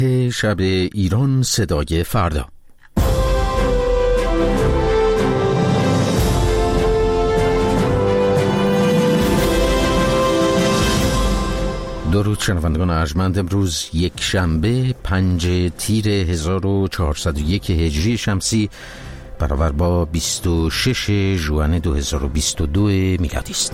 شب ایران صدای فردا. درود شنوندگان ارجمند، امروز یک شنبه 5 تیر 1401 هجری شمسی برابر با 26 ژوئن 2022 میلادی است.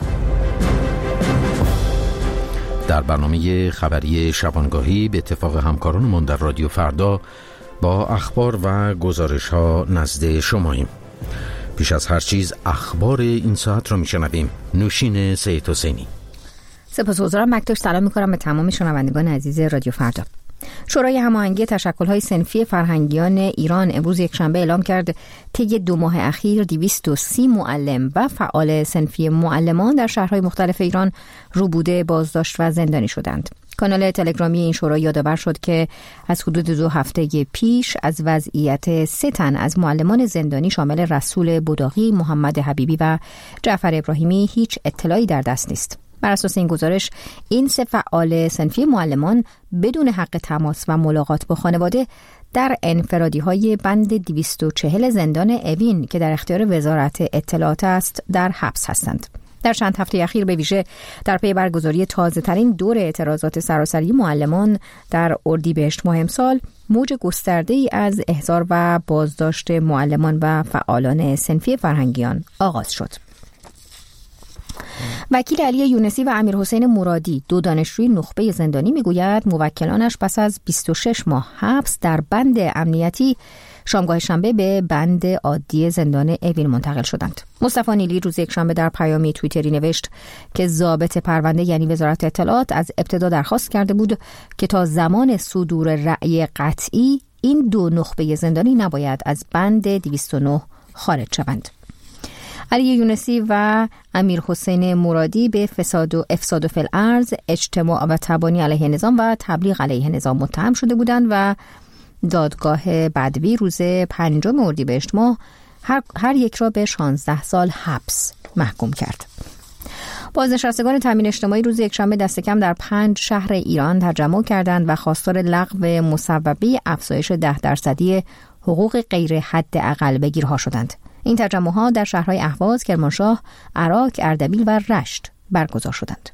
در برنامه خبری شبانگاهی به اتفاق همکارانمان در رادیو فردا با اخبار و گزارش ها نزد شماییم. پیش از هر چیز اخبار این ساعت را میشنویم. نوشین سید حسینی. سپاسگزارم مکتوش. سلام میکنم به تمام شنوندگان عزیز رادیو فردا. شورای هماهنگی تشکل‌های صنفی فرهنگیان ایران امروز یکشنبه اعلام کرد طی 2 ماه اخیر 230 معلم و فعال صنفی معلمان در شهرهای مختلف ایران روبوده، بازداشت و زندانی شدند. کانال تلگرامی این شورای یادآور شد که از حدود 2 هفته پیش از وضعیت 3 تن از معلمان زندانی شامل رسول بداغی، محمد حبیبی و جعفر ابراهیمی هیچ اطلاعی در دست نیست. بر اساس این گزارش این 3 فعال صنفی معلمان بدون حق تماس و ملاقات با خانواده در انفرادی‌های بند 240 زندان اوین که در اختیار وزارت اطلاعات است در حبس هستند. در چند هفته اخیر به ویژه در پی برگزاری تازه‌ترین دور اعتراضات سراسری معلمان در اردیبهشت ماه امسال، موج گسترده‌ای از احضار و بازداشت معلمان و فعالان صنفی فرهنگیان آغاز شد. وکیل علی یونسی و امیرحسین مرادی، 2 دانشجوی نخبه زندانی، میگوید موکلانش پس از 26 ماه حبس در بند امنیتی شامگاه شنبه به بند عادی زندان اوین منتقل شدند. مصطفی نیلی روز یکشنبه در پیامی توییتری نوشت که ضابط پرونده یعنی وزارت اطلاعات از ابتدا درخواست کرده بود که تا زمان صدور رأی قطعی این 2 نخبه زندانی نباید از بند 209 خارج شوند. علی یونسی و امیرحسین مرادی به فساد و افساد فی الارض، اجتماع و تبانی علیه نظام و تبلیغ علیه نظام متهم شده بودند و دادگاه بدوی روز 5 اردیبهشت ماه هر یک را به 16 سال حبس محکوم کرد. بازنشستگان تامین اجتماعی روز یکشنبه دست کم در 5 شهر ایران تجمع کردند و خواستار لغو مصوبه افزایش 10% حقوق غیر حداقل بگیرها شدند. این تجمع‌ها در شهرهای اهواز، کرمانشاه، عراق، اردبیل و رشت برگزار شدند.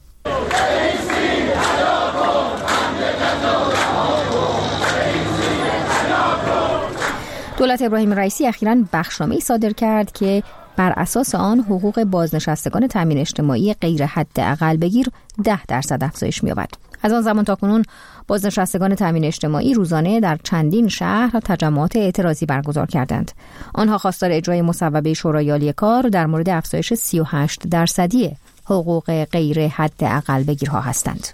دولت ابراهیم رئیسی اخیراً بخشنامه‌ای صادر کرد که بر اساس آن حقوق بازنشستگان تامین اجتماعی غیر حداقل بگیر 10% افزایش می‌یابد. از آن زمان تاکنون بازنشستگان تامین اجتماعی روزانه در چندین شهر تجمعات اعتراضی برگزار کردند. آنها خواستار اجرای مصوبه شورای عالی کار در مورد افزایش 38% حقوق غیر حداقل بگیرها هستند.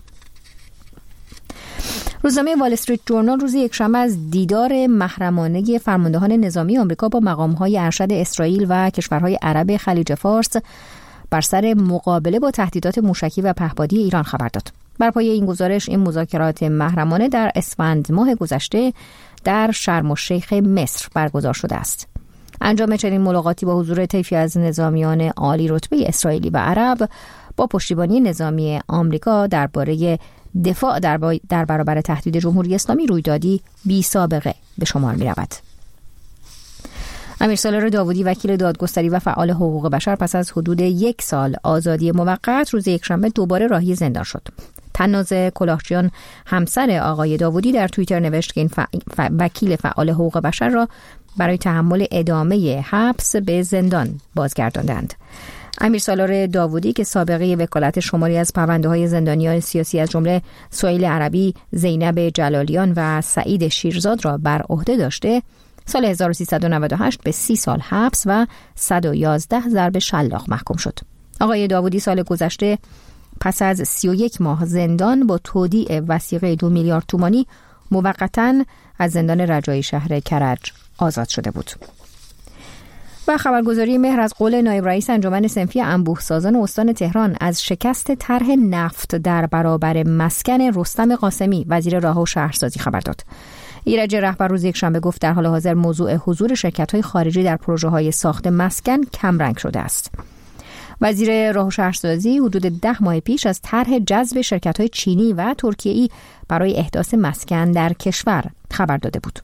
روزنامه وال استریت جورنال روز یکشنبه از دیدار محرمانه فرماندهان نظامی آمریکا با مقام‌های ارشد اسرائیل و کشورهای عرب خلیج فارس بر سر مقابله با تهدیدات موشکی و پهپادی ایران خبر داد. بر پایه این گزارش این مذاکرات محرمانه در اسفند ماه گذشته در شرم الشیخ مصر برگزار شده است. انجام چنین ملاقاتی با حضور طیفی از نظامیان عالی رتبه اسرائیلی و عرب با پشتیبانی نظامی آمریکا درباره دفاع در برابر تهدید جمهوری اسلامی رویدادی بی سابقه به شمار می رود. امیرسالار داوودی، وکیل دادگستری و فعال حقوق بشر، پس از حدود 1 سال آزادی موقت روز یکشنبه دوباره راهی زندان شد. تناز کلاهچیان، همسر آقای داوودی، در توییتر نوشت که این وکیل فعال حقوق بشر را برای تحمل ادامه حبس به زندان بازگرداندند. امیرسالار داوودی که سابقه وکالت شماری از پرونده‌های زندانیان سیاسی از جمله سهیل عربی، زینب جلالیان و سعید شیرزاد را بر عهده داشته، سال 1398 به 30 سال حبس و 111 ضرب شلاق محکوم شد. آقای داوودی سال گذشته پس از 31 ماه زندان با تودیع وثیقه 2 میلیارد تومانی موقتاً از زندان رجایی شهر کرج آزاد شده بود. و خبرگزاری مهر از قول نایب رئیس انجمن صنفی انبوه‌سازان استان تهران از شکست طرح نفت در برابر مسکن رستم قاسمی، وزیر راه و شهرسازی، خبر داد. ایرج رهبر روز یکشنبه گفت در حال حاضر موضوع حضور شرکت‌های خارجی در پروژه‌های ساخت مسکن کمرنگ شده است. وزیر راه و شهرسازی حدود 10 ماه پیش از طرح جذب شرکت‌های چینی و ترکیه‌ای برای احداث مسکن در کشور خبر داده بود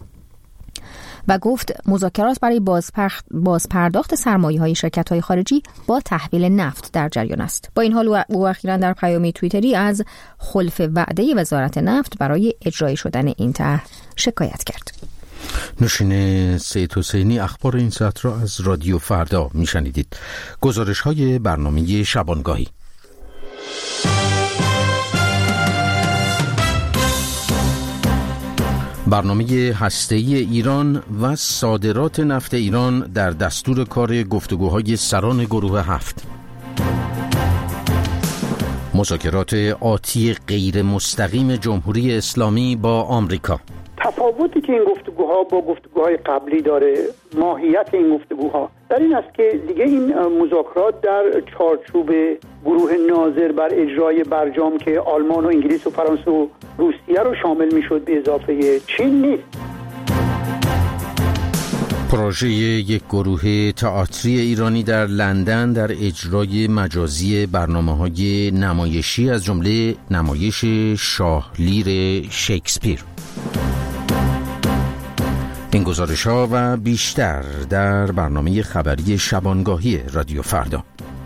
و گفت مذاکرات برای بازپرداخت سرمایه‌های شرکت‌های خارجی با تحویل نفت در جریان است. با این حال او اخیراً در پیامی توییتری از خلف وعده وزارت نفت برای اجرایی شدن این طرح شکایت کرد. نوشین سید حسینی اخبار این ساعت را از رادیو فردا میشنیدید. گزارش‌های برنامه شبانگاهی. برنامه هسته‌ای ایران و صادرات نفت ایران در دستور کار گفتگوهای سران گروه 7. مذاکرات آتی غیر مستقیم جمهوری اسلامی با آمریکا. تفاوتی که این گفتگوها با گفتگوهای قبلی داره، ماهیت این گفتگوها در این است که دیگه این مذاکرات در چارچوب گروه ناظر بر اجرای برجام که آلمان و انگلیس و فرانسه و روسیه رو شامل میشد به اضافه چین نیست. پروژه یک گروه تئاتری ایرانی در لندن در اجرای مجازی برنامه‌های نمایشی از جمله نمایش شاه لیر شکسپیر. این گزارش‌ها و بیشتر در برنامه خبری شبانگاهی رادیو فردا.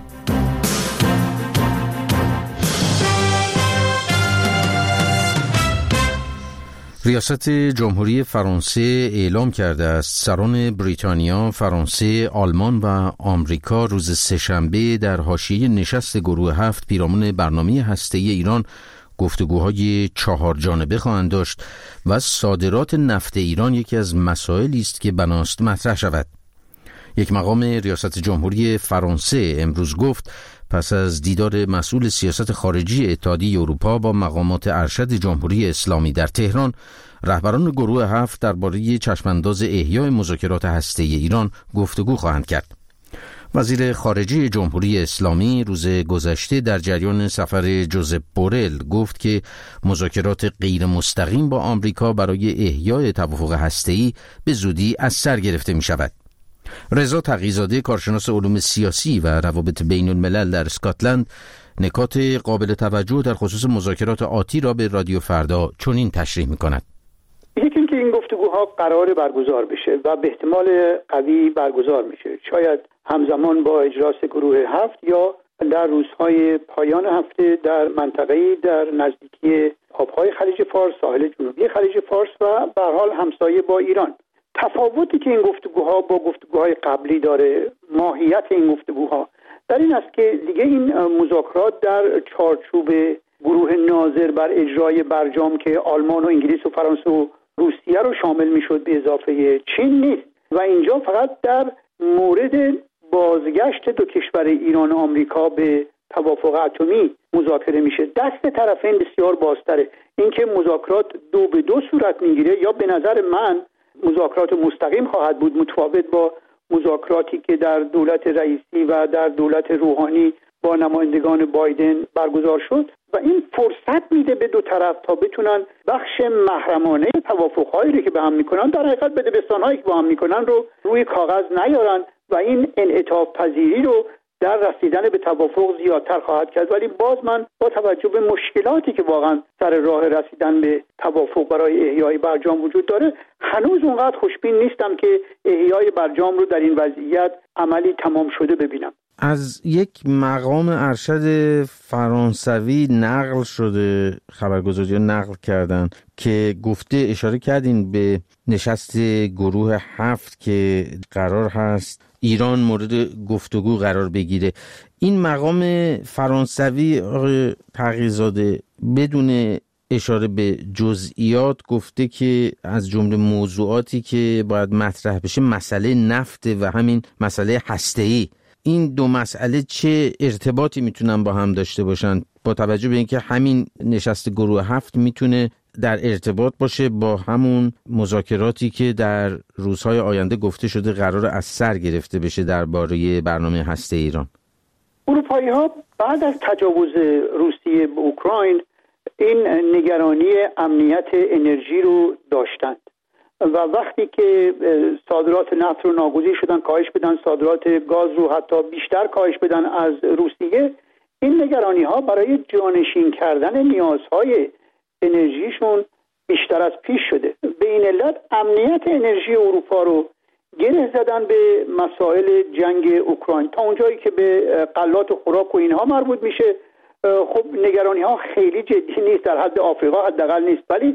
ریاست جمهوری فرانسه اعلام کرده است سران بریتانیا، فرانسه، آلمان و آمریکا روز سه‌شنبه در حاشیه نشست گروه 7 پیرامون برنامه هسته‌ای ایران گفتگوهای 4 جانبه خواهند داشت و صادرات نفت ایران یکی از مسائلی است که بناست مطرح شود. یک مقام ریاست جمهوری فرانسه امروز گفت پس از دیدار مسئول سیاست خارجی اتحادیه اروپا با مقامات ارشد جمهوری اسلامی در تهران، رهبران گروه 7 درباره چشمانداز احیای مذاکرات هسته‌ای ایران گفتگو خواهند کرد. وزیر خارجه جمهوری اسلامی روز گذشته در جریان سفر جوزپ بورل گفت که مذاکرات غیر مستقیم با آمریکا برای احیای توافق هسته‌ای به زودی از سر گرفته می شود. رضا تقی‌زاده کارشناس علوم سیاسی و روابط بین الملل در اسکاتلند نکات قابل توجه در خصوص مذاکرات آتی را به رادیو فردا چنین تشریح می‌کند. یکی اینکه این گفتگوها قرار برگزار بشه و به احتمال قوی برگزار میشه، شاید همزمان با اجلاس گروه 7 یا در روزهای پایان هفته در منطقه‌ای در نزدیکی آبهای خلیج فارس، ساحل جنوبی خلیج فارس و به هر حال همسایه با ایران. تفاوتی که این گفتگوها با گفتگوهای قبلی داره، ماهیت این گفتگوها در این است که دیگه این مذاکرات در چارچوب گروه ناظر بر اجرای برجام که آلمان و انگلیس و فرانسه و روسیه رو شامل میشد به اضافه چین نیست و اینجا فقط در مورد بازگشت دو کشور ایران و آمریکا به توافق اتمی مذاکره میشه. دست طرفین بسیار بازتره. اینکه مذاکرات 2 به 2 صورت میگیره یا به نظر من مذاکرات مستقیم خواهد بود، متفاوت با مذاکراتی که در دولت رئیسی و در دولت روحانی با نمایندگان بایدن برگزار شد و این فرصت میده به دو طرف تا بتونن بخش محرمانه توافق‌هایی رو که به هم میکنن، در حقیقت بدبستان‌هایی که با هم میکنن رو روی کاغذ نیارن و این انعطاف پذیری رو در رسیدن به توافق زیادتر خواهد کرد. ولی باز من با توجه به مشکلاتی که واقعا سر راه رسیدن به توافق برای احیای برجام وجود داره، هنوز اونقدر خوشبین نیستم که احیای برجام رو در این وضعیت عملی تمام شده ببینم. از یک مقام ارشد فرانسوی نقل شده، خبرگزاری نقل کردن که گفته، اشاره کردین به نشست گروه 7 که قرار هست ایران مورد گفتگو قرار بگیره. این مقام فرانسوی آقای تقی‌زاده بدون اشاره به جزئیات گفته که از جمله موضوعاتی که باید مطرح بشه مسئله نفت و همین مسئله هسته‌ای. این دو مسئله چه ارتباطی میتونن با هم داشته باشن با توجه به اینکه همین نشست گروه 7 میتونه در ارتباط باشه با همون مذاکراتی که در روزهای آینده گفته شده قرار از سر گرفته بشه درباره برنامه هسته ایران؟ اروپایی‌ها بعد از تجاوز روسیه به اوکراین این نگرانی امنیت انرژی رو داشتند و وقتی که صادرات نفت رو ناگزیر شدن کاهش بدن، صادرات گاز رو حتی بیشتر کاهش بدن از روسیه، این نگرانی ها برای جانشین کردن نیازهای انرژیشون بیشتر از پیش شده. به این علت امنیت انرژی اروپا رو گره زدن به مسائل جنگ اوکراین تا اونجایی که به غلات و خوراک و اینها مربوط میشه. خب نگرانی ها خیلی جدی نیست، در حد آفریقا حداقل نیست، ولی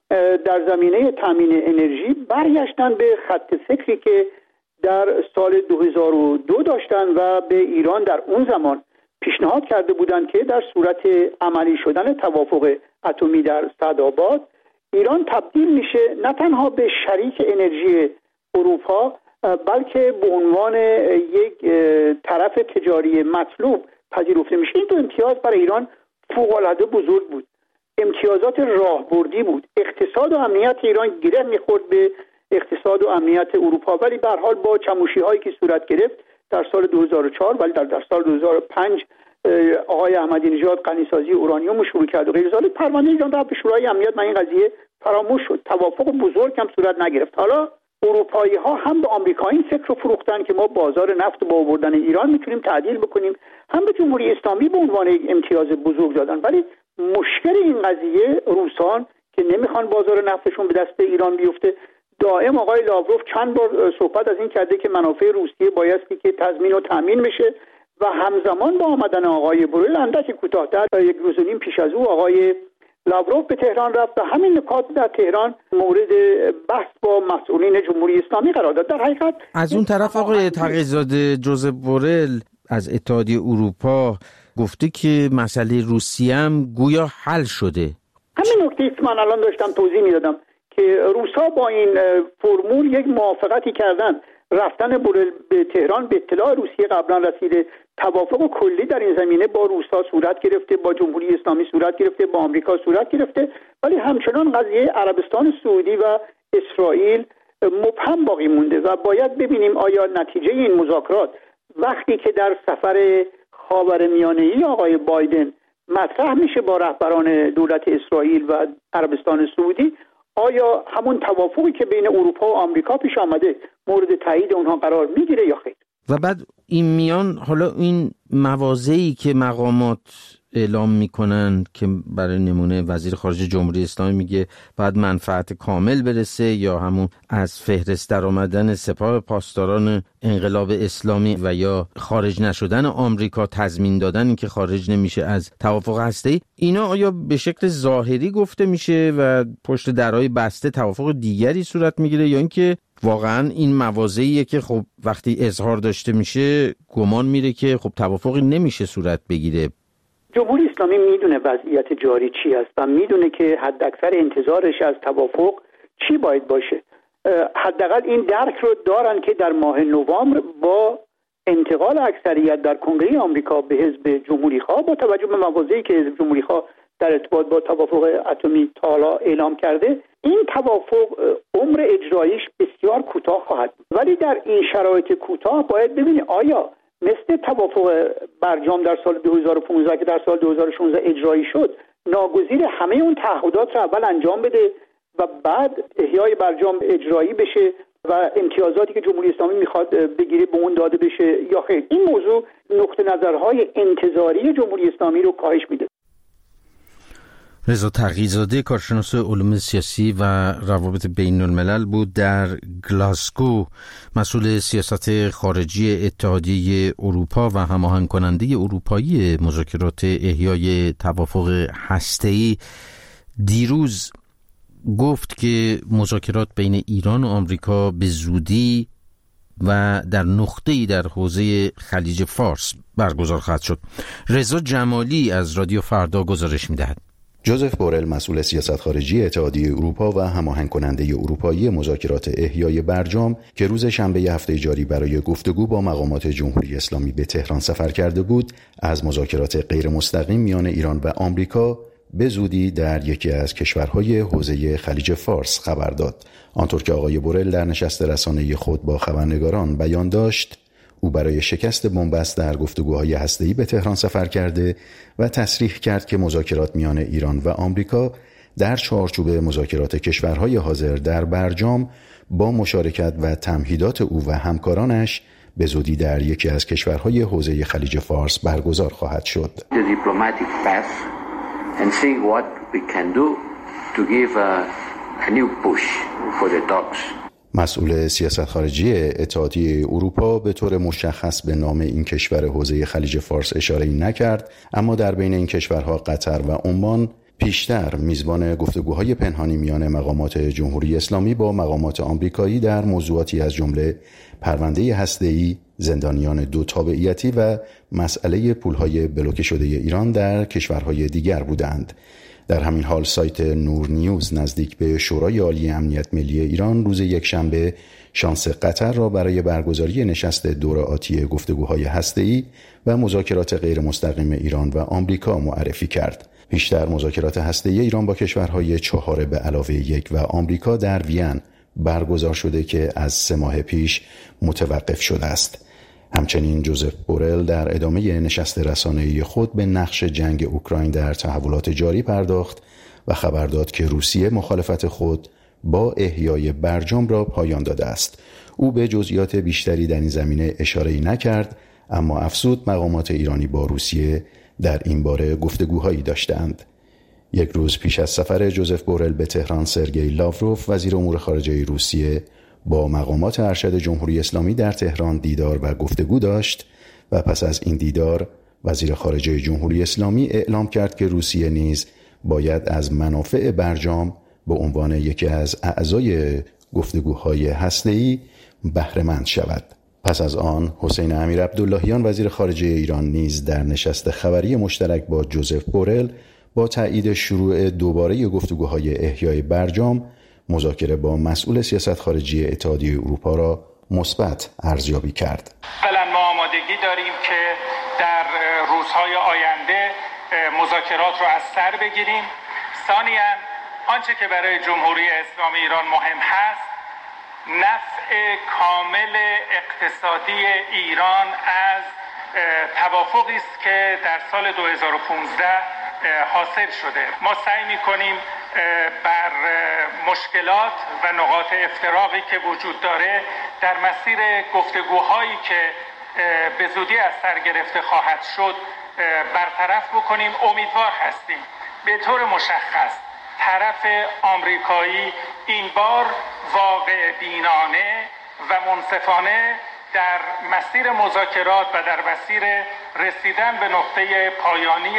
در زمینه تامین انرژی برگشتن به خط فکری که در سال 2002 داشتن و به ایران در اون زمان پیشنهاد کرده بودند که در صورت عملی شدن توافق اتمی در سعدآباد ایران تبدیل میشه نه تنها به شریک انرژی اروپا بلکه به عنوان یک طرف تجاری مطلوب پذیرفته میشه. این دو امتیاز برای ایران فوق‌العاده بزرگ بود، امتیازات راهبردی بود. اقتصاد و امنیت ایران گره میخورد به اقتصاد و امنیت اروپا، ولی به هر حال با چموشی هایی که صورت گرفت در سال 2004 ولی در سال 2005 آقای احمدی نژاد غنیسازی اورانیوم رو شروع کرد و غیر ذلک، پرونده ایران رفت به شورای امنیت. من این قضیه فراموش شد، توافق بزرگ هم صورت نگرفت. حالا اروپایی ها هم به آمریکا این فکر رو فروختن که ما بازار نفت با آوردن ایران میتونیم تعدیل بکنیم، هم به جمهوری اسلامی به عنوان یک امتیاز بزرگ دادن. ولی مشکل این قضیه روسان که نمیخوان بازار نفتشون به دست ایران بیفته. دائم آقای لاوروف چند بار صحبت از این کرده که منافع روسیه بایستی که تضمین و تامین بشه و همزمان با آمدن آقای بوریل اندکی کوتاه‌تر یک روز و نیم پیش از او آقای لاوروف به تهران رفت و همین نکات در تهران مورد بحث با مسئولین جمهوری اسلامی قرار داد. در حقیقت از اون طرف آقای تقی‌زاده جوزف بوریل از اتحادیه اروپا گفته که مسئله روسیه هم گویا حل شده. همین نکته که من الان داشتم توضیح میدادم که روسا با این فرمول یک موافقتی کردن، رفتن بوریل به تهران به اطلاع روسیه قبلا رسیده، توافق کلی در این زمینه با روسا صورت گرفته، با جمهوری اسلامی صورت گرفته، با آمریکا صورت گرفته، ولی همچنان قضیه عربستان سعودی و اسرائیل مبهم باقی مونده و باید ببینیم آیا نتیجه این مذاکرات وقتی که در سفر خاورمیانه‌ای آقای بایدن مطرح میشه با رهبران دولت اسرائیل و عربستان سعودی، آیا همون توافقی که بین اروپا و آمریکا پیش آمده مورد تایید اونها قرار میگیره یا خیر؟ و بعد این میان حالا این مواضعی که مقامات اعلام میکنن که برای نمونه وزیر خارجه جمهوری اسلامی میگه باید منفعت کامل برسه، یا همون از فهرست در آمدن سپاه پاسداران انقلاب اسلامی و یا خارج نشدن آمریکا، تضمین دادن این که خارج نمیشه از توافق هسته‌ای، اینا آیا به شکل ظاهری گفته میشه و پشت درهای بسته توافق دیگری صورت میگیره، یا اینکه واقعا این مواضعیه که خب وقتی اظهار داشته میشه گمان میره که خب توافقی نمیشه صورت بگیره؟ جمهوری اسلامی میدونه وضعیت جاری چی است و میدونه که حداکثر انتظارش از توافق چی باید باشه. حداقل این درک رو دارن که در ماه نوامبر با انتقال اکثریت در کنگره آمریکا به حزب جمهوری‌خواه، با توجه به مواضعی که حزب جمهوری‌خواه در ارتباط با توافق اتمی تا حالا اعلام کرده، این توافق عمر اجراییش بسیار کوتاه خواهد بود. ولی در این شرایط کوتاه باید ببینید آیا مثل توافق برجام در سال 2015 که در سال 2016 اجرایی شد ناگزیر همه اون تعهدات رو اول انجام بده و بعد احیای برجام اجرایی بشه و امتیازاتی که جمهوری اسلامی میخواد بگیره به اون داده بشه یا خیر؟ این موضوع نقطه نظرهای انتظاری جمهوری اسلامی رو کاهش میده. رضا تقی‌زاده کارشناس علوم سیاسی و روابط بین الملل بود در گلاسگو، مسئول سیاست خارجی اتحادیه اروپا و هماهنگ کننده اروپایی مذاکرات احیای توافق هسته‌ای، دیروز گفت که مذاکرات بین ایران و آمریکا به زودی و در نقطه‌ای در حوزه خلیج فارس برگزار خواهد شد. رضا جمالی از رادیو فردا گزارش می‌دهد. جوزف بوریل مسئول سیاست خارجی اتحادیه اروپا و هماهنگ کننده اروپایی مذاکرات احیای برجام که روز شنبه هفته جاری برای گفتگو با مقامات جمهوری اسلامی به تهران سفر کرده بود، از مذاکرات غیر مستقیم میان ایران و آمریکا به زودی در یکی از کشورهای حوزه خلیج فارس خبر داد. آنطور که آقای بوریل در نشست رسانه‌ای خود با خبرنگاران بیان داشت، او برای شکست بن‌بست در گفتگوهای هسته‌ای به تهران سفر کرده و تصریح کرد که مذاکرات میان ایران و آمریکا در چارچوب مذاکرات کشورهای حاضر در برجام با مشارکت و تمهیدات او و همکارانش به زودی در یکی از کشورهای حوزه خلیج فارس برگزار خواهد شد. مسئول سیاست خارجی اتحادیه اروپا به طور مشخص به نام این کشور حوزه خلیج فارس اشاره‌ای نکرد، اما در بین این کشورها قطر و عمان پیشتر میزبان گفتگوهای پنهانی میان مقامات جمهوری اسلامی با مقامات آمریکایی در موضوعاتی از جمله پرونده هسته‌ای، زندانیان دو تابعیتی و مسئله پولهای بلوکه شده ایران در کشورهای دیگر بودند. در همین حال سایت نور نیوز نزدیک به شورای عالی امنیت ملی ایران روز یکشنبه شانس قطر را برای برگزاری نشست دور آتی گفتگوهای هسته‌ای و مذاکرات غیر مستقیم ایران و آمریکا معرفی کرد. پیشتر مذاکرات هسته‌ای ایران با کشورهای 4 به علاوه 1 و آمریکا در وین برگزار شده که از 3 ماه پیش متوقف شده است. همچنین جوزف بورل در ادامه نشست رسانه‌ای خود به نقش جنگ اوکراین در تحولات جاری پرداخت و خبر داد که روسیه مخالفت خود با احیای برجام را پایان داده است. او به جزئیات بیشتری در این زمینه اشاره‌ای نکرد، اما افزود مقامات ایرانی با روسیه در این باره گفتگوهایی داشتند. یک روز پیش از سفر جوزف بورل به تهران، سرگئی لاوروف وزیر امور خارجه روسیه با مقامات ارشد جمهوری اسلامی در تهران دیدار و گفتگو داشت و پس از این دیدار وزیر خارجه جمهوری اسلامی اعلام کرد که روسیه نیز باید از منافع برجام به عنوان یکی از اعضای گفتگوهای هسته‌ای بهره مند شود. پس از آن حسین امیر عبداللهیان وزیر خارجه ایران نیز در نشست خبری مشترک با جوزف بورل با تایید شروع دوباره گفتگوهای احیای برجام مذاکره با مسئول سیاست خارجی اتحادیه اروپا را مثبت ارزیابی کرد. ما آمادگی داریم که در روزهای آینده مذاکرات را از سر بگیریم. ثانیاً آنچه که برای جمهوری اسلامی ایران مهم هست نفع کامل اقتصادی ایران از توافقی است که در سال 2015 حاصل شده. ما سعی می‌کنیم بر مشکلات و نقاط افتراقی که وجود داره در مسیر گفتگوهایی که به زودی از سر گرفته خواهد شد برطرف بکنیم. امیدوار هستیم به طور مشخص طرف آمریکایی این بار واقع بینانه و منصفانه در مسیر مذاکرات و در مسیر رسیدن به نقطه پایانی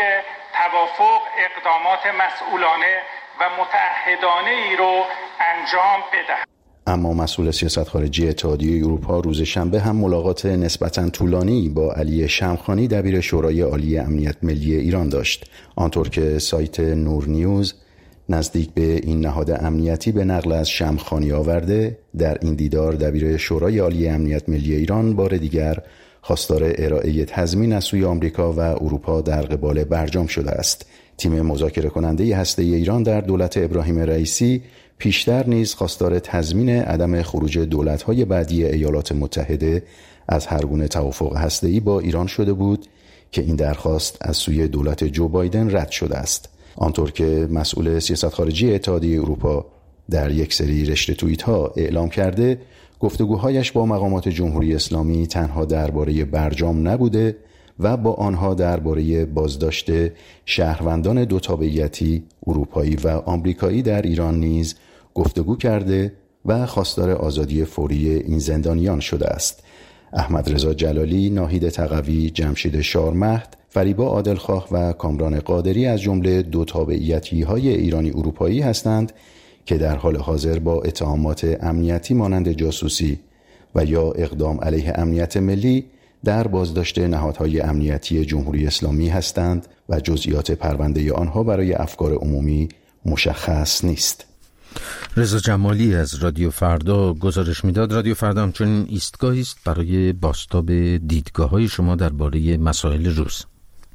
توافق اقدامات مسئولانه و متعهدانه ای رو انجام بدهد. اما مسئول سیاست خارجی اتحادیه اروپا روز شنبه هم ملاقات نسبتاً طولانی با علی شمخانی دبیر شورای عالی امنیت ملی ایران داشت. آنطور که سایت نور نیوز نزدیک به این نهاد امنیتی به نقل از شمخانی آورده، در این دیدار دبیر شورای عالی امنیت ملی ایران بار دیگر خواستار ارائه تضمین از سوی آمریکا و اروپا در قبال برجام شده است. تیم مذاکره کننده هسته‌ای ایران در دولت ابراهیم رئیسی پیشتر نیز خواستار تضمین عدم خروج دولت‌های بعدی ایالات متحده از هر گونه توافق هسته‌ای با ایران شده بود که این درخواست از سوی دولت جو بایدن رد شده است. آنطور که مسئول سیاست خارجی اتحادیه اروپا در یک سری رشته توییت‌ها اعلام کرده، گفتگوهایش با مقامات جمهوری اسلامی تنها درباره برجام نبوده و با آنها درباره بازداشت شهروندان دو تابعیتی اروپایی و آمریکایی در ایران نیز گفتگو کرده و خواستار آزادی فوری این زندانیان شده است. احمد رضا جلالی، ناهید تقوی، جمشید شارمهد، فریبا عادلخواه و کامران قادری از جمله دو تابعیتی‌های ایرانی اروپایی هستند که در حال حاضر با اتهامات امنیتی مانند جاسوسی و یا اقدام علیه امنیت ملی در بازداشت نهادهای امنیتی جمهوری اسلامی هستند و جزئیات پرونده آنها برای افکار عمومی مشخص نیست. رضا جمالی از رادیو فردا گزارش میداد. رادیو فردا همچنین ایستگاهی است برای بازتاب دیدگاه‌های شما درباره مسائل روز.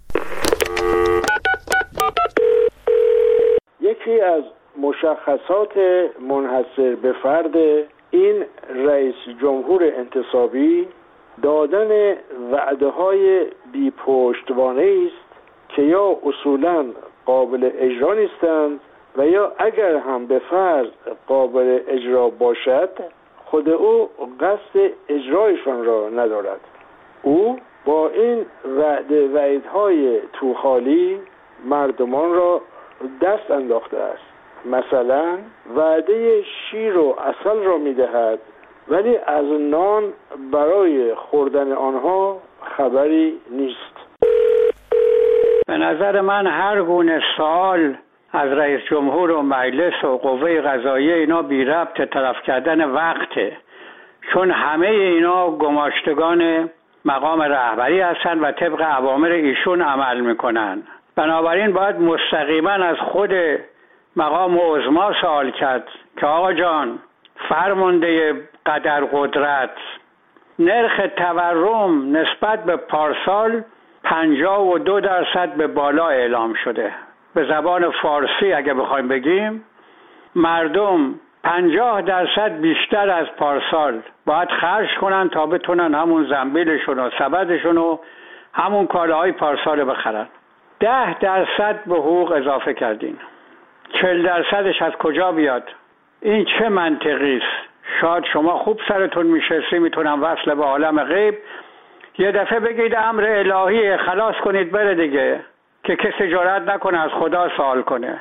یکی از مشخصات منحصر به فرد این رئیس جمهور انتصابی دادن وعده‌های بی پشتوانه است که یا اصولاً قابل اجرا نیستند و یا اگر هم به فرض قابل اجرا باشد خود او قصد اجرایشان را ندارد. او با این وعدهای توخالی مردمان را دست انداخته است. مثلا وعده شیر و عسل را می‌دهد ولی از نان برای خوردن آنها خبری نیست. به نظر من هر گونه سوال از رئیس جمهور و مجلس و قوه قضاییه اینا بی ربط طرف کردن وقته، چون همه اینا گماشتگان مقام رهبری هستن و طبق اوامر ایشون عمل میکنن. بنابراین باید مستقیما از خود مقام عظما سوال کرد که آقا جان، فرمانده قدر قدرت، نرخ تورم نسبت به پارسال 52% به بالا اعلام شده. به زبان فارسی اگه بخوایم بگیم، مردم 50% بیشتر از پارسال باید خرج کنن تا بتونن همون زنبیلشون و سبدشون و همون کالاهای پارسال بخرن. 10% به حقوق اضافه کردین. 40%ش از کجا بیاد؟ این چه منطقی است؟ شاید شما خوب سرتون میشستی، میتونم وصل به عالم غیب، یه دفعه بگید امر الهی، خلاص کنید بره دیگه، که کسی جرئت نکنه از خدا سوال کنه.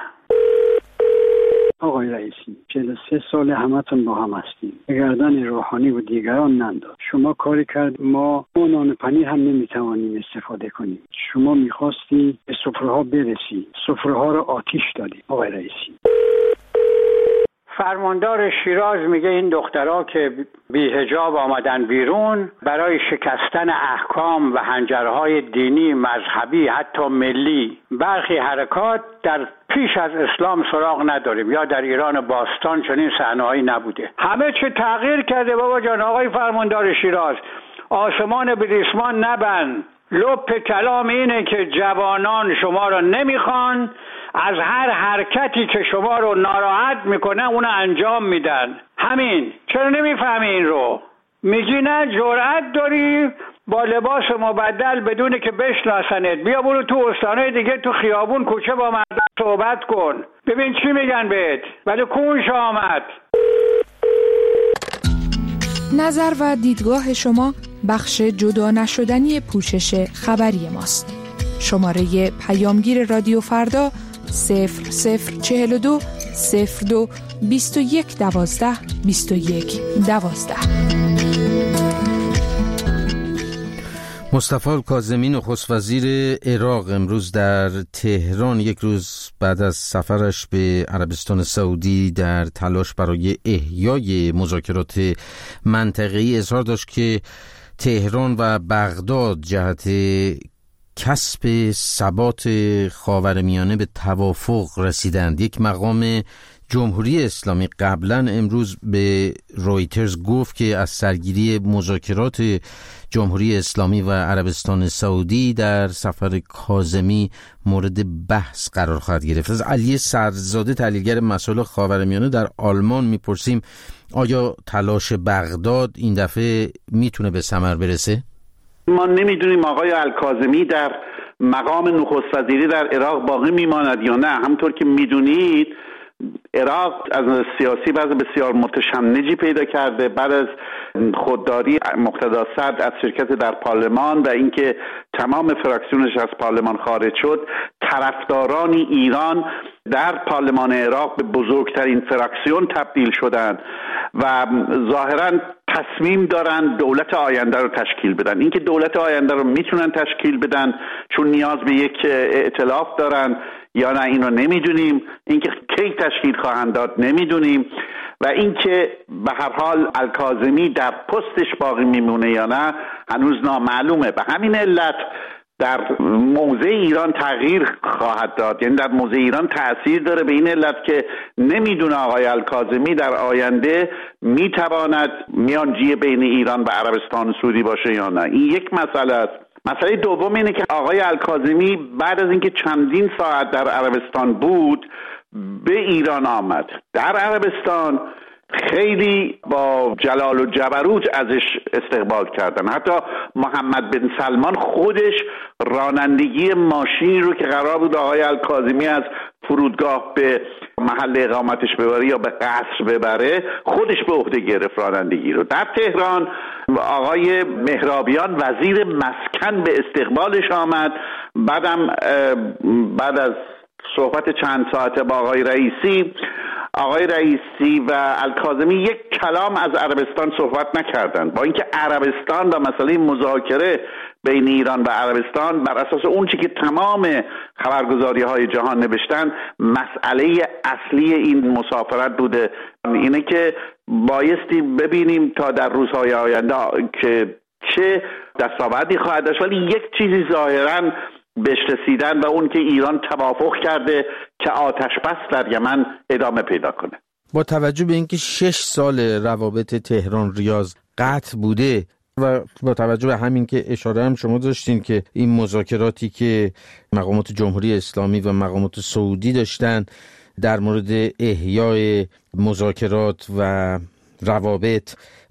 آقای رئیسی، 43 سال همتون با هم هستیم. به گردن روحانی و دیگران ننداز. شما کاری کرد ما نان پنیر هم نمیتوانیم استفاده کنیم. شما میخواستی به سفره‌ها برسی، سفره‌ها رو آتیش دادی. آقای رئیسی، فرماندار شیراز میگه این دخترها که بی حجاب آمدن بیرون برای شکستن احکام و حنجرهای دینی، مذهبی، حتی ملی، برخی حرکات در پیش از اسلام سراغ نداریم، یا در ایران باستان چنین صحنه‌ای نبوده. همه چی تغییر کرده بابا جان. آقای فرماندار شیراز، آسمان به ریسمان نبند. لب کلام اینه که جوانان شما رو نمیخوان، از هر حرکتی که شما رو ناراحت میکنه اونو انجام میدن. همین. چرا نمیفهمی این رو؟ میگی نه جرأت داری با لباس مبدل بدون که بشناسنت بیا برو تو استانهای دیگه، تو خیابون کوچه با مردم صحبت کن، ببین چی میگن بهت. ولی کونش آمد. نظر و دیدگاه شما بخش جدا نشدنی پوشش خبری ماست. شماره پیامگیر رادیو فردا 0042 02 21 12 21 12. مصطفی الکاظمی نخست وزیر عراق امروز در تهران، یک روز بعد از سفرش به عربستان سعودی در تلاش برای احیای مذاکرات منطقه‌ای، اظهار داشت که تهران و بغداد جهت کسب ثبات خاورمیانه به توافق رسیدند. یک مقام جمهوری اسلامی قبلا امروز به رویترز گفت که از سرگیری مذاکرات جمهوری اسلامی و عربستان سعودی در سفر کاظمی مورد بحث قرار خواهد گرفت. از علی سرزاده، تحلیلگر مسائل خاورمیانه در آلمان میپرسیم آیا تلاش بغداد این دفعه میتونه به ثمر برسه؟ ما نمیدونیم آقای الکاظمی در مقام نخست وزیری در عراق باقی میماند یا نه. همونطور که میدونید عراق از سیاسی وضع بسیار متشنجی پیدا کرده بعد از خودداری مقتدی صدر از شرکت در پارلمان و اینکه تمام فراکسیونش از پارلمان خارج شد. طرفداران ایران در پارلمان عراق به بزرگترین فراکسیون تبدیل شدند و ظاهراً تصمیم دارن دولت آینده رو تشکیل بدن. اینکه دولت آینده رو میتونن تشکیل بدن چون نیاز به یک ائتلاف دارن یا نه اینو نمیدونیم. اینکه کی تشکیل خواهند داد نمیدونیم و اینکه به هر حال الکاظمی در پستش باقی میمونه یا نه هنوز نامعلومه. به همین علت در موضع ایران تغییر خواهد داد، یعنی در موضع ایران تأثیر داره به این علت که نمیدونه آقای الکاظمی در آینده میتواند میانجی بین ایران و عربستان سعودی باشه یا نه. این یک مسئله است. مسئله دوم اینه که آقای الکاظمی بعد از اینکه چندین ساعت در عربستان بود به ایران آمد. در عربستان خیلی با جلال و جبروت ازش استقبال کردن. حتی محمد بن سلمان خودش رانندگی ماشین رو که قرار بود آقای الکاظمی از فرودگاه به محل اقامتش ببره یا به قصر ببره، خودش به عهده گرفت رانندگی رو. در تهران آقای مهرابیان وزیر مسکن به استقبالش آمد. بعد از صحبت چند ساعته با آقای رئیسی و الکاظمی یک کلام از عربستان صحبت نکردند، با اینکه عربستان و مسئله مذاکره بین ایران و عربستان بر اساس اون چیزی که تمام خبرگزاری‌های جهان نوشتن مسئله اصلی این مسافرت بوده. اینه که بایستی ببینیم تا در روزهای آینده که چه دستاوردی خواهد داشت، ولی یک چیزی ظاهراً بهش رسیدن و اون که ایران توافق کرده که آتش بس در یمن ادامه پیدا کنه. با توجه به اینکه 6 سال روابط تهران ریاض قطع بوده و با توجه به همین که اشاره هم شما داشتین که این مذاکراتی که مقامات جمهوری اسلامی و مقامات سعودی داشتن در مورد احیای مذاکرات و روابط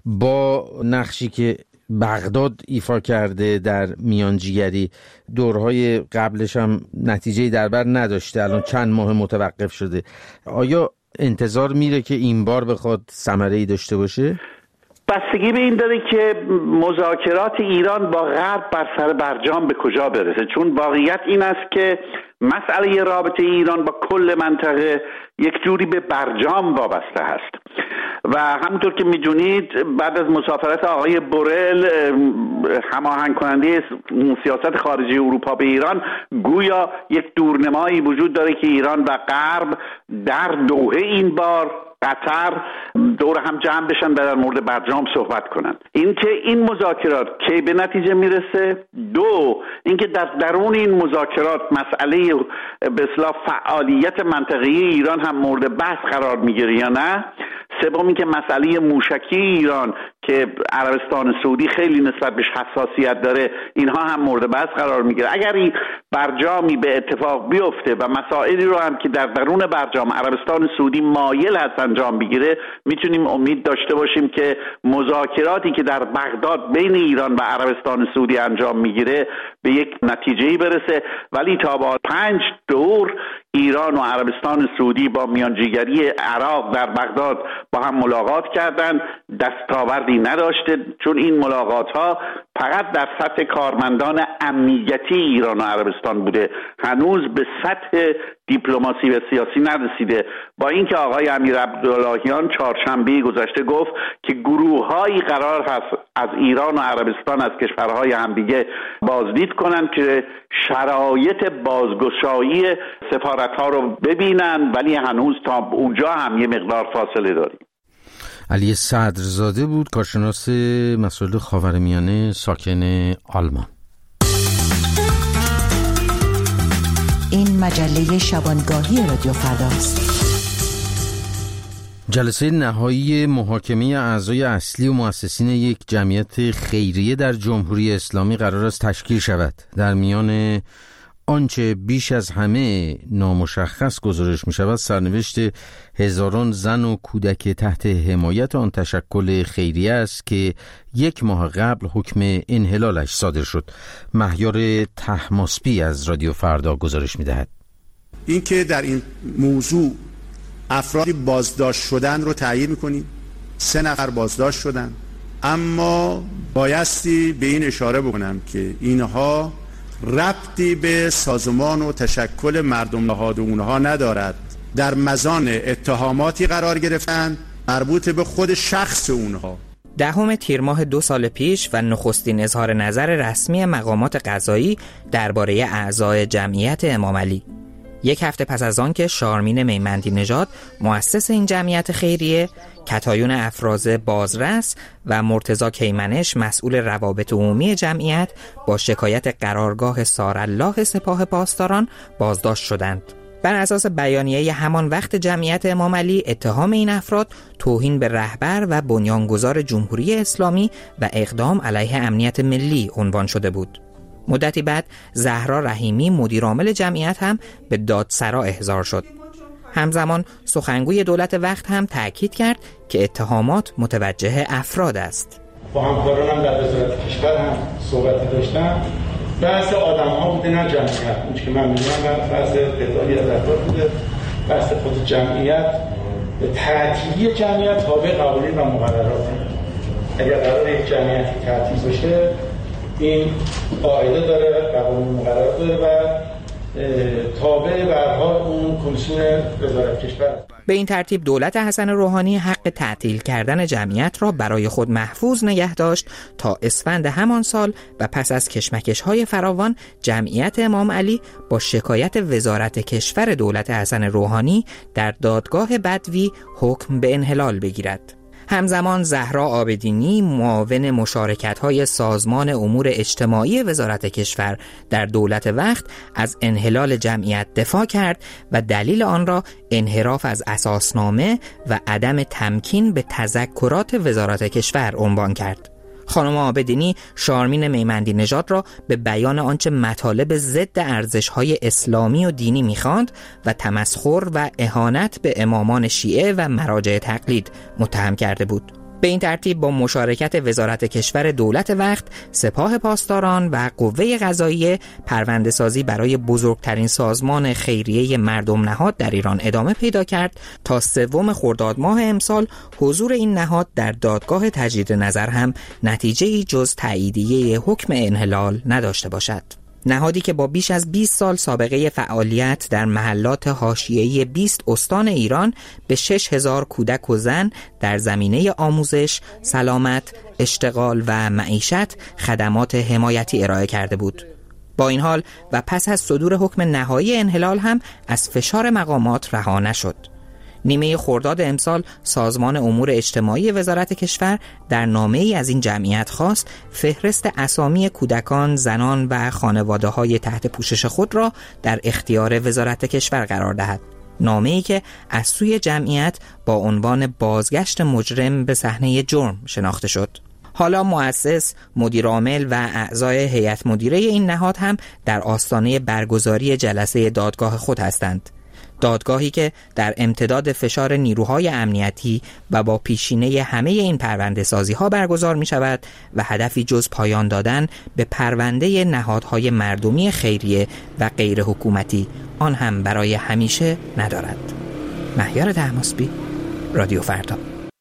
با نقشی که بغداد ایفا کرده در میانجیگری، دورهای قبلش هم نتیجه‌ای در بر نداشته، الان چند ماه متوقف شده، آیا انتظار میره که این بار بخواد ثمره‌ای داشته باشه؟ بستگی به این داره که مذاکرات ایران با غرب بر سر برجام به کجا برسه، چون واقعیت این است که مسئله رابطه ایران با کل منطقه یک جوری به برجام وابسته هست و همونطور که میدونید بعد از مسافرت آقای بورل هماهنگ کننده سیاست خارجی اروپا به ایران، گویا یک دورنمایی وجود داره که ایران و غرب در دوحه این بار قطر دور هم جمع بشن و در مورد برجام صحبت کنن. اینکه این مذاکرات کی به نتیجه میرسه، دو اینکه در درون این مذاکرات مسئله به اصطلاح فعالیت منطقه‌ای ایران هم مورد بحث قرار میگیره یا نه، سوم اینکه مسئله موشکی ایران که عربستان سعودی خیلی نسبت بهش حساسیت داره اینها هم مورد بحث قرار میگیره. اگر این برجامی به اتفاق بیفته و مسائلی رو هم که در درون برجام عربستان سعودی مایل هست انجام بگیره، میتونیم امید داشته باشیم که مذاکراتی که در بغداد بین ایران و عربستان سعودی انجام میگیره به یک نتیجه‌ای برسه. ولی تا با 5 دور ایران و عربستان سعودی با میانجیگری عراق در بغداد با هم ملاقات کردند، دستاوردی نداشته، چون این ملاقات ها فقط در سطح کارمندان امنیتی ایران و عربستان بوده، هنوز به سطح دیپلماسی و سیاسی نرسیده. با اینکه آقای امیر عبداللهیان چهارشنبه گذشته گفت که گروه‌هایی قرار هست از ایران و عربستان از کشورهای همدیگه بازدید کنند که شرایط بازگشایی سفارت‌ها رو ببینن، ولی هنوز تا اونجا هم یه مقدار فاصله داریم. علی صدرزاده بود، کارشناس مسائل خاورمیانه ساکن آلمان. این مجله شبانگاهی رادیو فرداست. جلسه نهایی محاکمه اعضای اصلی و مؤسسین یک جمعیت خیریه در جمهوری اسلامی قرار است تشکیل شود. در میان آنچه بیش از همه نامشخص گزارش می شود سرنوشت هزاران زن و کودک تحت حمایت آن تشکل خیریه است که 1 ماه قبل حکم انحلالش صادر شد. مهیار طهماسبی از رادیو فردا گزارش می دهد. این که در این موضوع افرادی بازداشت شدن رو تعیین می‌کنیم. 3 نفر بازداشت شدن، اما بایستی به این اشاره بکنم که اینها ربطی به سازمان و تشکل مردم نهاد اونها ندارد. در مزان اتهاماتی قرار گرفتن مربوط به خود شخص اونها. 10 تیر ماه 2 سال پیش و نخستین اظهار نظر رسمی مقامات قضایی درباره اعضای جمعیت امام علی. 1 هفته پس از آن که شارمین میمندی نژاد مؤسس این جمعیت خیریه، کتایون افراز بازرس و مرتضی کیمنش مسئول روابط عمومی جمعیت با شکایت قرارگاه سارالله سپاه پاسداران بازداشت شدند. بر اساس بیانیه همان وقت جمعیت امام علی، اتهام این افراد توهین به رهبر و بنیانگذار جمهوری اسلامی و اقدام علیه امنیت ملی عنوان شده بود. مدتی بعد زهرا رحیمی مدیرعامل جمعیت هم به دادسرا احضار شد. همزمان سخنگوی دولت وقت هم تأکید کرد که اتهامات متوجه افراد است. با همکارانم در وزارت کشور هم صحبت داشتم. بحث آدم‌ها بوده نه جمعیت. اون که من می‌گم بحث تعدادی از افراد بوده. بحث خود جمعیت به تعطیلی جمعیت تابع قوانین و مقررات. اگر قرار یک جمعیت تعطیل بشه این قاعده داره، قوانین مقررات داره و تابع به هر حال اون کمیسیون وزارت کشور است. به این ترتیب دولت حسن روحانی حق تعطیل کردن جمعیت را برای خود محفوظ نگه داشت تا اسفند همان سال و پس از کشمکش‌های فراوان جمعیت امام علی با شکایت وزارت کشور دولت حسن روحانی در دادگاه بدوی حکم به انحلال بگیرد. همزمان زهرا عابدینی معاون مشارکت‌های سازمان امور اجتماعی وزارت کشور در دولت وقت از انحلال جمعیت دفاع کرد و دلیل آن را انحراف از اساسنامه و عدم تمکین به تذکرات وزارت کشور عنوان کرد. خانم عابدینی شارمین میمندی نژاد را به بیان آنچه مطالب ضد ارزش‌های اسلامی و دینی می‌خواند و تمسخر و اهانت به امامان شیعه و مراجع تقلید متهم کرده بود. به این ترتیب با مشارکت وزارت کشور دولت وقت، سپاه پاسداران و قوه قضاییه پرونده‌سازی برای بزرگترین سازمان خیریه مردم نهاد در ایران ادامه پیدا کرد تا 3 خرداد ماه امسال حضور این نهاد در دادگاه تجدید نظر هم نتیجه‌ای جز تاییدیه حکم انحلال نداشته باشد. نهادی که با بیش از 20 سال سابقه فعالیت در محلات حاشیه‌ای 20 استان ایران به 6000 کودک و زن در زمینه آموزش، سلامت، اشتغال و معیشت خدمات حمایتی ارائه کرده بود. با این حال و پس از صدور حکم نهایی انحلال هم از فشار مقامات رها نشد. نیمه خرداد امسال سازمان امور اجتماعی وزارت کشور در نامه‌ای از این جمعیت خواست فهرست اسامی کودکان، زنان و خانواده‌های تحت پوشش خود را در اختیار وزارت کشور قرار دهد. نامه‌ای که از سوی جمعیت با عنوان بازگشت مجرم به صحنه جرم شناخته شد. حالا مؤسس، مدیرعامل و اعضای هیئت مدیره این نهاد هم در آستانه برگزاری جلسه دادگاه خود هستند. دادگاهی که در امتداد فشار نیروهای امنیتی و با پیشینه همه این پرونده سازی ها برگزار می شود و هدفی جز پایان دادن به پرونده نهادهای مردمی خیریه و غیر حکومتی آن هم برای همیشه ندارد. مهیار طهماسبی، رادیو فردا.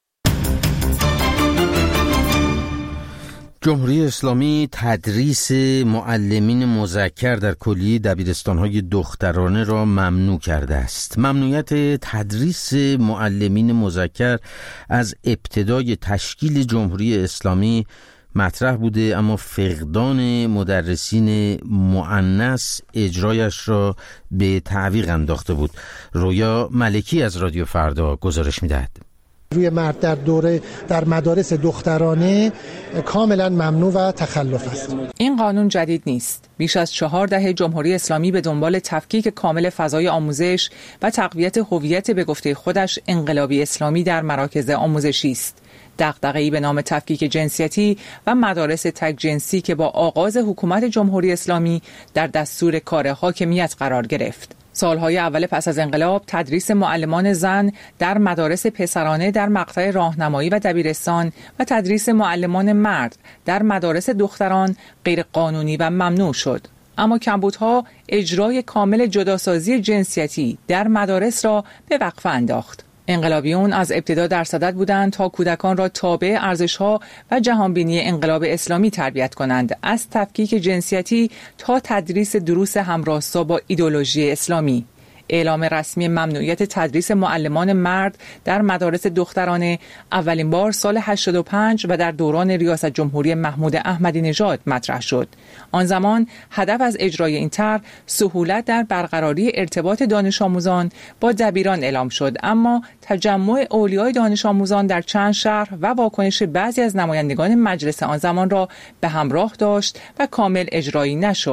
جمهوری اسلامی تدریس معلمین مذکر در کلیه دبیرستان‌های دخترانه را ممنوع کرده است. ممنوعیت تدریس معلمین مذکر از ابتدای تشکیل جمهوری اسلامی مطرح بوده، اما فقدان مدرسین مؤنث اجرایش را به تعویق انداخته بود. رویا ملکی از رادیو فردا گزارش می‌دهد. روی مرد در مدارس دخترانه کاملا ممنوع و تخلف است. این قانون جدید نیست. بیش از 4 دهه جمهوری اسلامی به دنبال تفکیک کامل فضای آموزش و تقویت هویت به گفته خودش انقلابی اسلامی در مراکز آموزشی است. دغدغه‌ای به نام تفکیک جنسیتی و مدارس تک جنسی که با آغاز حکومت جمهوری اسلامی در دستور کار حاکمیت قرار گرفت. سالهای اول پس از انقلاب تدریس معلمان زن در مدارس پسرانه در مقطع راهنمایی و دبیرستان و تدریس معلمان مرد در مدارس دختران غیر قانونی و ممنوع شد. اما کمبودها اجرای کامل جداسازی جنسیتی در مدارس را به وقفه انداخت. انقلابیون از ابتدا در صدد بودند تا کودکان را تابع ارزش‌ها و جهانبینی انقلاب اسلامی تربیت کنند، از تفکیک جنسیتی تا تدریس دروس همراستا با ایدئولوژی اسلامی. اعلام رسمی ممنوعیت تدریس معلمان مرد در مدارس دخترانه اولین بار سال 85 و در دوران ریاست جمهوری محمود احمدی نژاد مطرح شد. آن زمان هدف از اجرای این طرح سهولت در برقراری ارتباط دانش آموزان با دبیران اعلام شد، اما تجمع اولیای دانش آموزان در چند شهر و واکنش بعضی از نمایندگان مجلس آن زمان را به همراه داشت و کامل اجرایی نشد.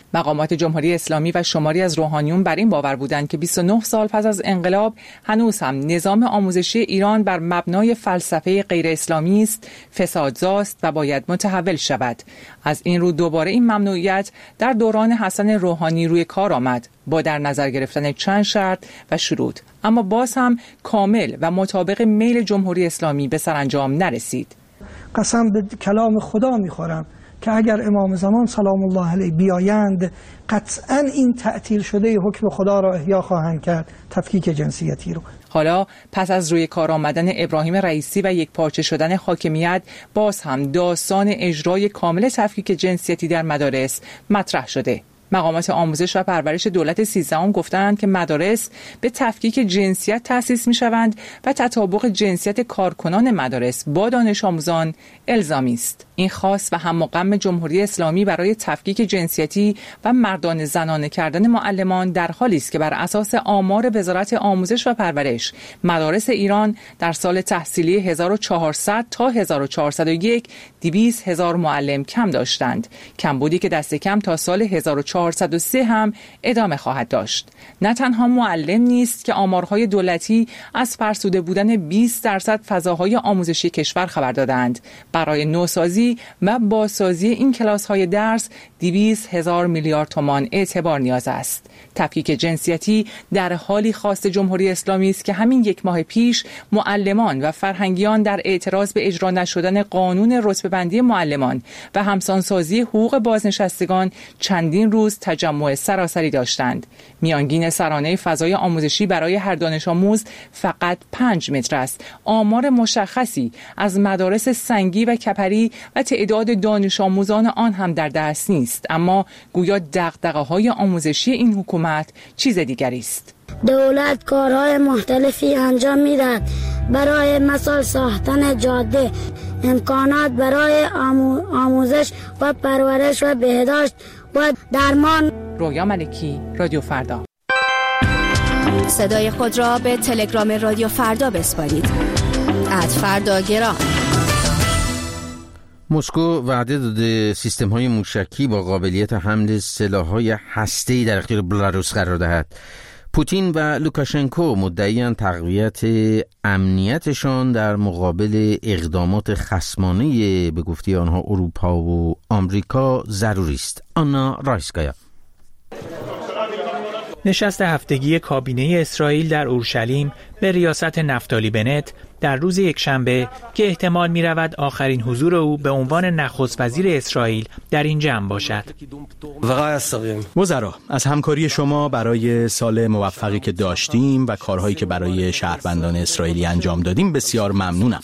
مقامات جمهوری اسلامی و شماری از روحانیون بر این باور بودند که 29 سال پس از انقلاب هنوز هم نظام آموزشی ایران بر مبنای فلسفه غیر اسلامی است، فسادزاست و باید متحول شود. از این رو دوباره این ممنوعیت در دوران حسن روحانی روی کار آمد با در نظر گرفتن چند شرط و شروط، اما باز هم کامل و مطابق میل جمهوری اسلامی به سرانجام نرسید. قسم به کلام خدا میخورم که اگر امام زمان سلام الله علیه بیایند قطعا این تعطیل شده حکم خدا را احیا خواهند کرد، تفکیک جنسیتی رو. حالا پس از روی کار آمدن ابراهیم رئیسی و یک پارچه شدن حاکمیت، باز هم داستان اجرای کامل تفکیک جنسیتی در مدارس مطرح شده. مقامات آموزش و پرورش دولت 13 گفتند که مدارس به تفکیک جنسیت تأسیس می‌شوند و تطابق جنسیت کارکنان مدارس با دانش آموزان الزامی است. این خاص و هم و غم جمهوری اسلامی برای تفکیک جنسیتی و مردان زنانه کردن معلمان در حالی است که بر اساس آمار وزارت آموزش و پرورش مدارس ایران در سال تحصیلی 1400 تا 1401 200,000 معلم کم داشتند، کمبودی که دست کم تا سال 1403 هم ادامه خواهد داشت. نه تنها معلم نیست که آمارهای دولتی از فرسوده بودن 20% فضاهای آموزشی کشور خبر دادند. برای نوسازی و بازسازی این کلاس‌های درس 200,000 میلیارد تومان اعتبار نیاز است. تفکیک جنسیتی در حالی خواست جمهوری اسلامی است که همین یک ماه پیش معلمان و فرهنگیان در اعتراض به اجرا نشدن قانون رتبه‌بندی معلمان و همسانسازی حقوق بازنشستگان چندین روز تجمع سراسری داشتند. میانگین سرانه فضای آموزشی برای هر دانش آموز فقط 5 متر است. آمار مشخصی از مدارس سنگی و کپری و تعداد دانش آموزان آن هم در دست نیست، اما گویا دغدغه‌های آموزشی این حکومت چیز دیگری است. دولت کارهای مختلفی انجام می‌دهد، برای مثال ساختن جاده، امکانات برای آموزش و پرورش و بهداشت و درمان. رویا ملکی، رادیو فردا. صدای خود را به تلگرام رادیو فردا بسپارید. @فرداگرام. مسکو وعده داده سیستم‌های موشکی با قابلیت حمل سلاح‌های هسته‌ای در اختیار بلاروس قرار دهد. پوتین و لوکاشنکو مدعیان تقویت امنیتشان در مقابل اقدامات خصمانه به گفته آنها اروپا و آمریکا ضروری است. آنا رایسکایا. نشست هفتگی کابینه اسرائیل در اورشلیم به ریاست نفتالی بنت در روز یکشنبه که احتمال می رود آخرین حضور او به عنوان نخست وزیر اسرائیل در این جمع باشد. وزرا، از همکاری شما برای سال موفقی که داشتیم و کارهایی که برای شهروندان اسرائیلی انجام دادیم بسیار ممنونم.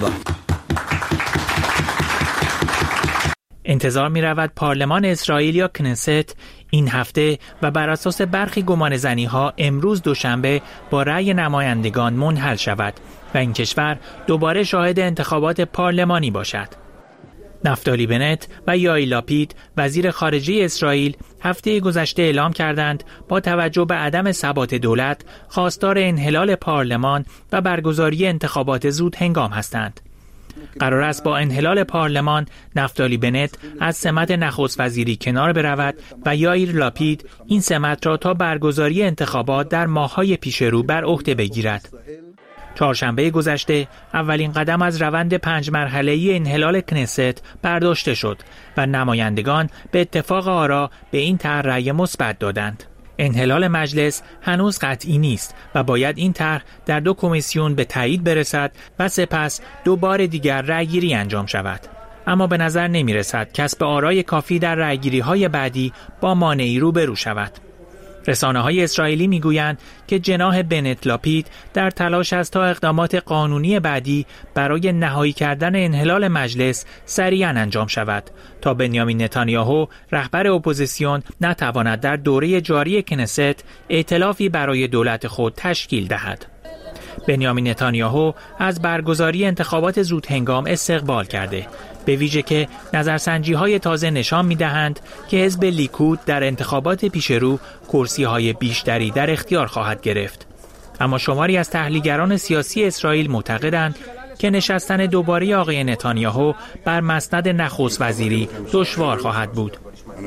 انتظار می رود پارلمان اسرائیل یا کنست این هفته و بر اساس برخی گمانه‌زنی ها امروز دوشنبه با رأی نمایندگان منحل شود و این کشور دوباره شاهد انتخابات پارلمانی باشد. نفتالی بنت و یائیر لاپید وزیر خارجه اسرائیل هفته گذشته اعلام کردند با توجه به عدم ثبات دولت خواستار انحلال پارلمان و برگزاری انتخابات زود هنگام هستند. قرار است با انحلال پارلمان نفتالی بنت از سمت نخست وزیری کنار برود و یائیر لاپید این سمت را تا برگزاری انتخابات در ماه‌های پیش رو بر عهده بگیرد. چهارشنبه گذشته اولین قدم از روند 5 مرحله‌ای انحلال کنست برداشته شد و نمایندگان به اتفاق آرا به این طرح رأی مثبت دادند. انحلال مجلس هنوز قطعی نیست و باید این طرح در 2 کمیسیون به تایید برسد و سپس 2 بار دیگر رأیگیری انجام شود. اما به نظر نمی رسد کسب آرای کافی در رأیگیری‌های بعدی با مانعی روبرو شود. رسانه‌های اسرائیلی می‌گویند که جناح بنت لاپید در تلاش است تا اقدامات قانونی بعدی برای نهایی کردن انحلال مجلس سریعاً انجام شود تا بنیامین نتانیاهو رهبر اپوزیسیون نتواند در دوره جاری کنست ائتلافی برای دولت خود تشکیل دهد. بنیامین نتانیاهو از برگزاری انتخابات زود هنگام استقبال کرده، به ویژه که نظرسنجی‌های تازه نشان می‌دهند که حزب لیکود در انتخابات پیشرو کرسی‌های بیشتری در اختیار خواهد گرفت. اما شماری از تحلیلگران سیاسی اسرائیل معتقدند که نشستن دوباره آقای نتانیاهو بر مسند نخست وزیری دشوار خواهد بود.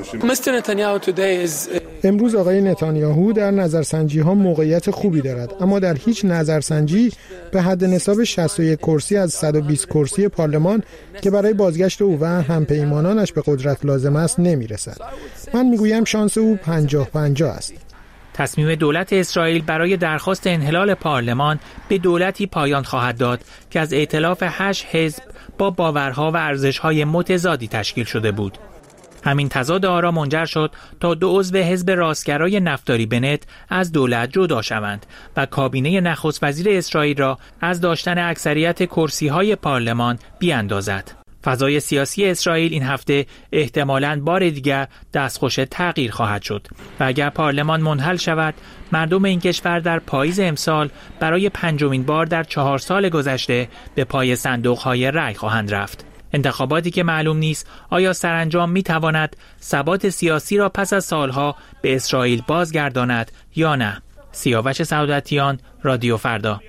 امروز آقای نتانیاهو در نظرسنجی‌ها موقعیت خوبی دارد، اما در هیچ نظرسنجی به حد نصاب 61 کرسی از 120 کرسی پارلمان که برای بازگشت او و همپیمانانش به قدرت لازم است نمی‌رسد. من می‌گویم شانس او 50-50 است. تصمیم دولت اسرائیل برای درخواست انحلال پارلمان به دولتی پایان خواهد داد که از ائتلاف 8 حزب با باورها و ارزش‌های متضادی تشکیل شده بود. همین تضاد آرا منجر شد تا 2 عضو حزب راستگرای نفتالی بنت از دولت جدا شوند و کابینه نخست وزیر اسرائیل را از داشتن اکثریت کرسی‌های پارلمان بیاندازد. فضای سیاسی اسرائیل این هفته احتمالاً بار دیگر دستخوش تغییر خواهد شد و اگر پارلمان منحل شود، مردم این کشور در پاییز امسال برای 5مین بار در 4 سال گذشته به پای صندوق‌های رأی خواهند رفت. انتخاباتی که معلوم نیست آیا سرانجام می‌تواند ثبات سیاسی را پس از سالها به اسرائیل بازگرداند یا نه. سیاوش سعادتیان، رادیو فردا.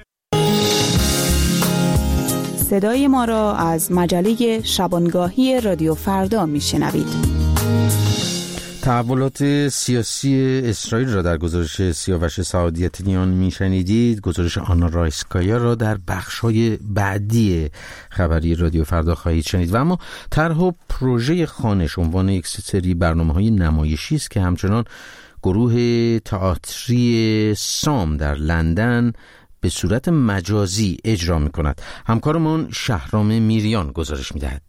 صدای ما را از مجله شبانگاهی رادیو فردا میشنوید. تحولات سیاسی اسرائیل را در گزارش سیاوش سعادتیان میشنیدید. گزارش آنا رایسکایا را در بخش‌های بعدی خبری رادیو فردا خواهید شنید. و اما طرح و پروژه خانش عنوان یک سری برنامه‌های نمایشی است که همچنان گروه تئاتری سام در لندن به صورت مجازی اجرا می‌کند. همکارمان شهرام میریان گزارش می‌دهد.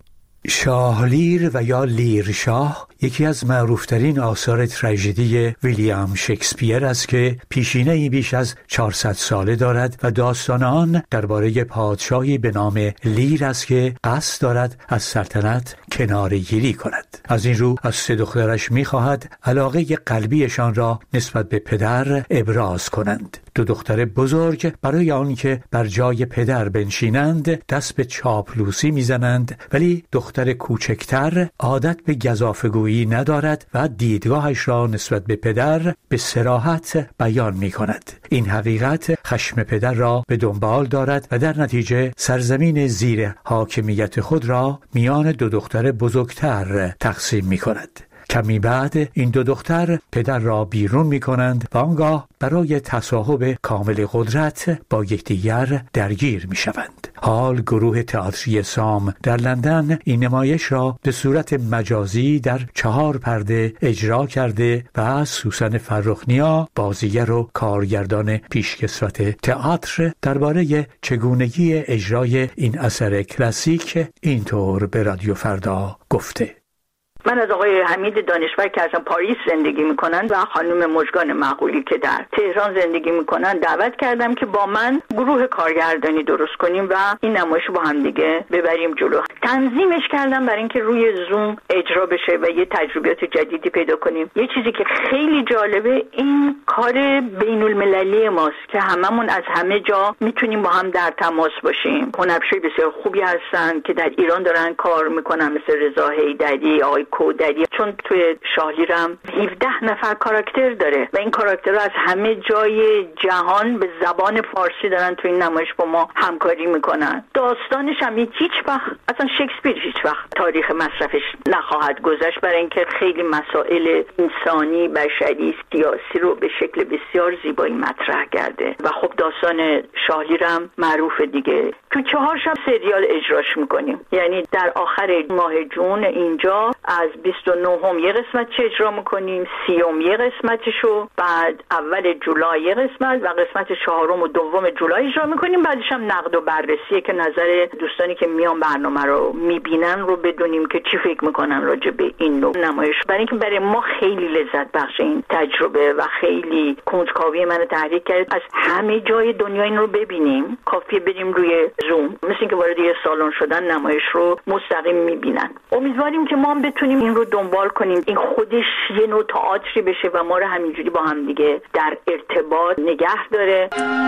شاه لیر و یا لیرشاه یکی از معروفترین آثار تراژدی ویلیام شکسپیر است که پیشینه‌ای بیش از 400 ساله دارد و داستان آن درباره پادشاهی به نام لیر است که قصد دارد از سلطنت کناره‌گیری کند. از این رو از 3 دخترش می‌خواهد علاقه قلبیشان را نسبت به پدر ابراز کنند. 2 دختر بزرگ برای آنکه بر جای پدر بنشینند دست به چاپلوسی میزنند، ولی دختر کوچکتر عادت به گزافه‌گویی ندارد و دیدگاهش را نسبت به پدر به صراحت بیان می کند. این حقیقت خشم پدر را به دنبال دارد و در نتیجه سرزمین زیر حاکمیت خود را میان 2 دختر بزرگتر تقسیم می کند. کمی بعد این 2 دختر پدر را بیرون می کنند و آنگاه برای تصاحب کامل قدرت با یکدیگر درگیر می شوند. حال گروه تئاتری سام در لندن این نمایش را به صورت مجازی در 4 پرده اجرا کرده و سوسن فرخنیا بازیگر و کارگردان پیشکسوت تئاتر درباره چگونگی اجرای این اثر کلاسیک اینطور به رادیو فردا گفته: من از آقای حمید دانشور که از پاریس زندگی میکنن و خانم مژگان معقولی که در تهران زندگی میکنن دعوت کردم که با من گروه کارگردانی درست کنیم و این نمایش با هم دیگه ببریم جلو. تنظیمش کردم برای اینکه روی زوم اجرا بشه و یه تجربیات جدیدی پیدا کنیم. یه چیزی که خیلی جالبه این کار بین المللی ماست که هممون از همه جا میتونیم با هم در تماس باشیم. هنرپیشه بسیار خوبی هستن که در ایران دارن کار میکنن، مثل رضا حیدری، آقای کودری، چون توی شاهلیرم 17 نفر کاراکتر داره و این کاراکترها از همه جای جهان به زبان فارسی دارن توی این نمایش با ما همکاری میکنن. داستانش هم هیچ وقت اصلا شکسپیر هیچ وقت تاریخ مصرفش نخواهد گذشت، برای اینکه خیلی مسائل انسانی، بشری، سیاسی رو به شکل بسیار زیبایی مطرح کرده و خب داستان شاهلیرم معروف دیگه. تو 4 شب سریال اجراش میکنیم، یعنی در آخر ماه جون اینجا از 29ام یه قسمت اجرا میکنیم، 30م یه قسمتشو، بعد اول جولای یه قسمت و قسمت 4م و 2م جولای اجرا میکنیم. بعدش هم نقد و بررسیه که نظر دوستانی که میان برنامه رو میبینن رو بدونیم که چی فکر میکنن راجع به این نوع نمایش، برای اینکه برای ما خیلی لذت بخش این تجربه و خیلی کنجکاوی منو تحریک کرد از همه جای دنیا این رو ببینیم. کافیه بریم روی زوم، مثل اینکه وارد یه سالن شدن نمایش رو مستقیم میبینن. امیدواریم که ما هم بتونیم این رو دنبال کنیم، این خودش یه نوع تئاتری بشه و ما رو همینجوری با هم دیگه در ارتباط نگه داره.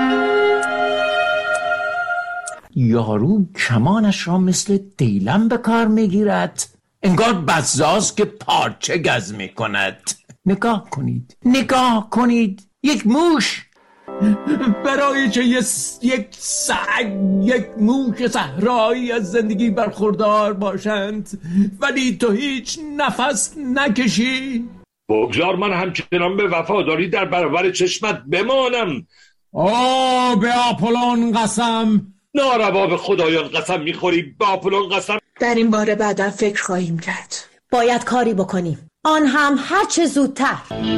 یارو کمانش را مثل دیلم به کار میگیرد، انگار بزاز که پارچه گز میکند. نگاه کنید، یک موش برای چه یک سگ، یک موش صحرایی از زندگی برخوردار باشند، ولی تو هیچ نفس نکشی. بگذار من همچنان به وفاداری در برابر چشمت بمانم. به آپولون قسم. ناروا، به خدایان قسم میخوری؟ به آپولون قسم؟ در این باره بعدا فکر خواهیم کرد. باید کاری بکنیم، آن هم هر چه زودتر.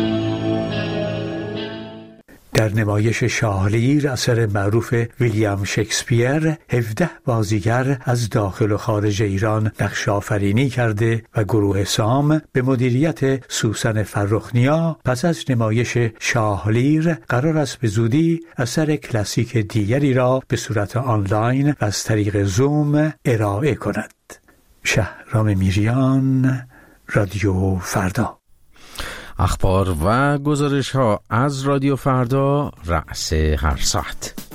در نمایش شاه لیر اثر معروف ویلیام شکسپیر 17 بازیگر از داخل و خارج ایران نقش آفرینی کرده و گروه سام به مدیریت سوسن فرخنیا پس از نمایش شاه لیر قرار است به زودی اثر کلاسیک دیگری را به صورت آنلاین و از طریق زوم ارائه کند. شهرام میریان، رادیو فردا. اخبار و گزارش ها از رادیو فردا رأس هر ساعت.